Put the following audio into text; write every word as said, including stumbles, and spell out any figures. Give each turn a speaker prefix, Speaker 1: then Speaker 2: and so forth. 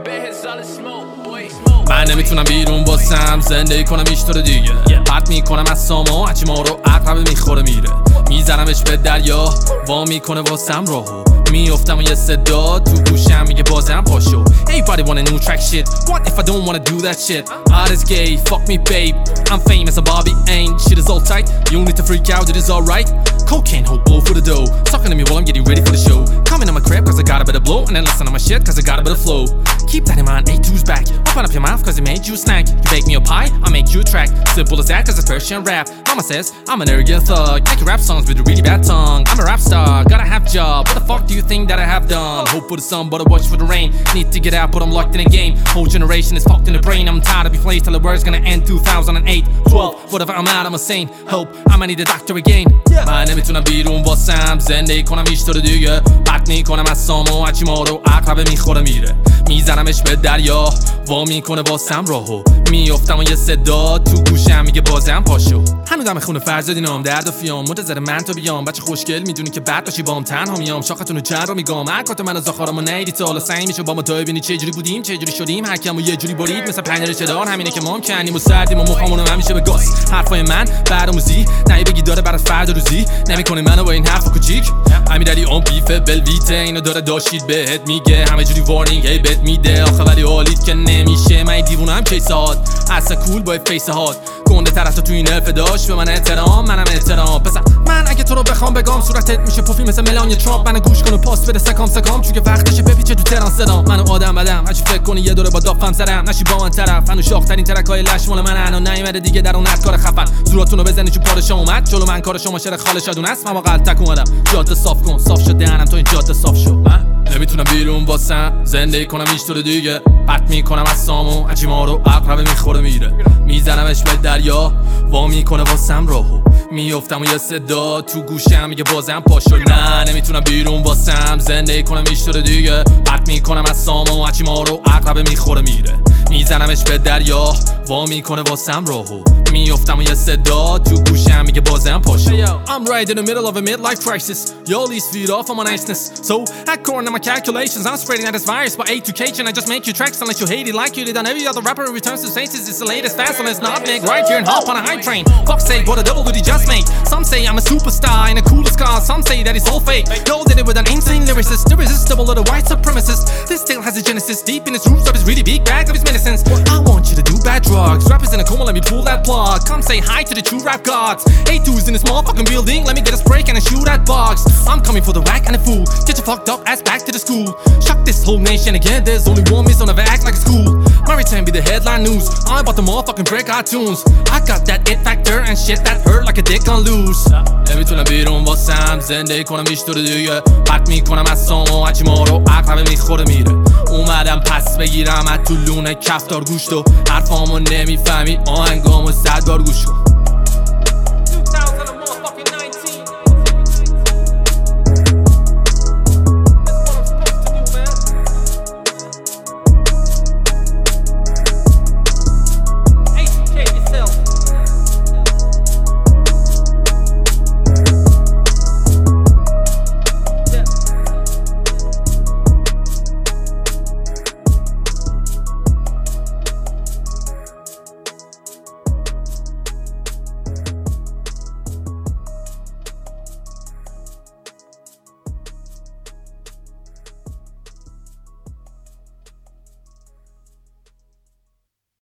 Speaker 1: من نمیتونم بیرون باسم زندگی کنم ایشتر دیگه پرت میکنم از سامو هرچی ما رو عقربه میخوره میره میزنمش به دریا وا میکنه واسم راهو میافتم و یه صدا تو گوشم میگه بازم پاشو Everybody want a new track shit What if I don't wanna do that shit Art is gay, fuck me babe I'm famous and Bobby ain't Shit is all tight, you don't need to freak out, it is alright Cocaine, hold blow for the dough Sucking at me while I'm getting ready for the show Coming in my crib cause I got a bit of blow And then listen to my shit cause I got a bit of flow Keep that in mind, A two's back Open up your mouth cause it made you a snack You bake me a pie, I make you a track Simple as that cause it's Persian rap Mama says, I'm an arrogant thug Making rap songs with a really bad tongue I'm a rap star, gotta have job What the fuck do you think that I have done? Hope for the sun but I watch for the rain Need to get out but I'm locked in a game Whole generation is fucked in the brain I'm tired of be placed till the word's gonna end two thousand eight twelve Whatever I'm out I'm a saint Hope I'ma need a doctor again من نمیتونم بیرون واسم زندگی کنم ایشتر دیگه پرت میکنم از سامو هرچی ما رو عقربه میخوره میره میزنمش به دریا وا میکنه واسم راهو میافتم و یه صدا تو گوشم میگه بازم پاشو همین دم خونه فرزادی نام درد و فیام منتظر من تو بیام بچه خوشگل میدونی که بعد باشی بام تنها میام شاختونو چند رو میگم حرکات من از زخارمو نیدی تا حالا سعی میشه با ما تا ببینی چه جوری بودیم چه جوری شدیم هرکیمو یه جوری برید مثل پنیر چدار همینه که ما کنیم و سردیم و مخامونو همیشه به گاز حرفای من برآموزی نه بگی داره برات فرد روزی نمیکنه منو با این حرف کوچیک همین دلی اون بیف بلویته اینو داره داشید بهت میگه همه جوری وارنینگ هی بهت میده آخه ولی حالیت که نمیشه من دیوونم کی ساعت اصلا کول با فیس هات گنده طرف تو این الف داشت به من احترام منم احترام پسر من اگه تو رو بخوام بگم صورتت میشه پوفی مثل ملانیا ترامپ منو گوش کن و پاس بده سکام سکام چون که وقتشه بپیچه تو تران صدام منو آدم بدم هرچی فکر کنی یه دوره با دافم سرم نشی با من طرف منو شاخترین ترکای لش مال من انا نیومده دیگه در اون کار خفن زوراتونو بزنی چون پادشاه اومد جلو من کار شما شر خاله شادون است من با قلتک اومدم جاده صاف کن صاف شد دهنم تو این جاده صاف شو من نمیتونم بیرون واسم زندگی کنم ایشتر دیگه پرت میکنم از سامو هرچی ما رو عقربه میخوره میره میزنمش به دریا وا میکنه واسم راهو میافتم و یه صدا تو گوشم میگه بازم پاشو نه نمیتونم بیرون واسم زندگی کنم ایشتر دیگه پرت میکنم از سامو هرچی ما رو عقربه میخوره میره میزنمش به دریا وا میکنه واسم راهو میافتم و یه صدا تو گوشم میگه بازم پاشو I'm right in the middle of a midlife crisis Y'all these feet off on my niceness So according to my calculations I'm spreading out this virus by A to K and I just make you tracks unless you hate it like you did on every other rapper who returns to senses It's the latest fast and it's not big right here and hop on a hype train Fuck sake what a devil did he just make Some say I'm a superstar in the coolest car Some say that it's all fake Y'all did it with an insane lyricist Irresistible little white supremacist This tale has a genesis deep in its roots of his really big bag of his medicines I want you to do bad drugs Rappers in a coma let me pull that plug Come say hi to the true rap gods A two's in this motherfucking building Let me get a spray and a shoot at box I'm coming for the whack and the fool Get your fucked up ass back to the school Shock this whole nation again There's only one miss on never act like it's cool My return be the headline news I'm about to motherfucking break iTunes I got that it factor and shit that hurt like a dick on loose نمیتونم بیرون واسم زندگی کنم ایشتر دیگه پرت میکنم از سامو هرچی ما رو عقربه میخوره میره اومدم پس بگیرم از تو لونه کفتار گوشت و حرفامو نمیفهمی آهنگامو صد بار گوش کن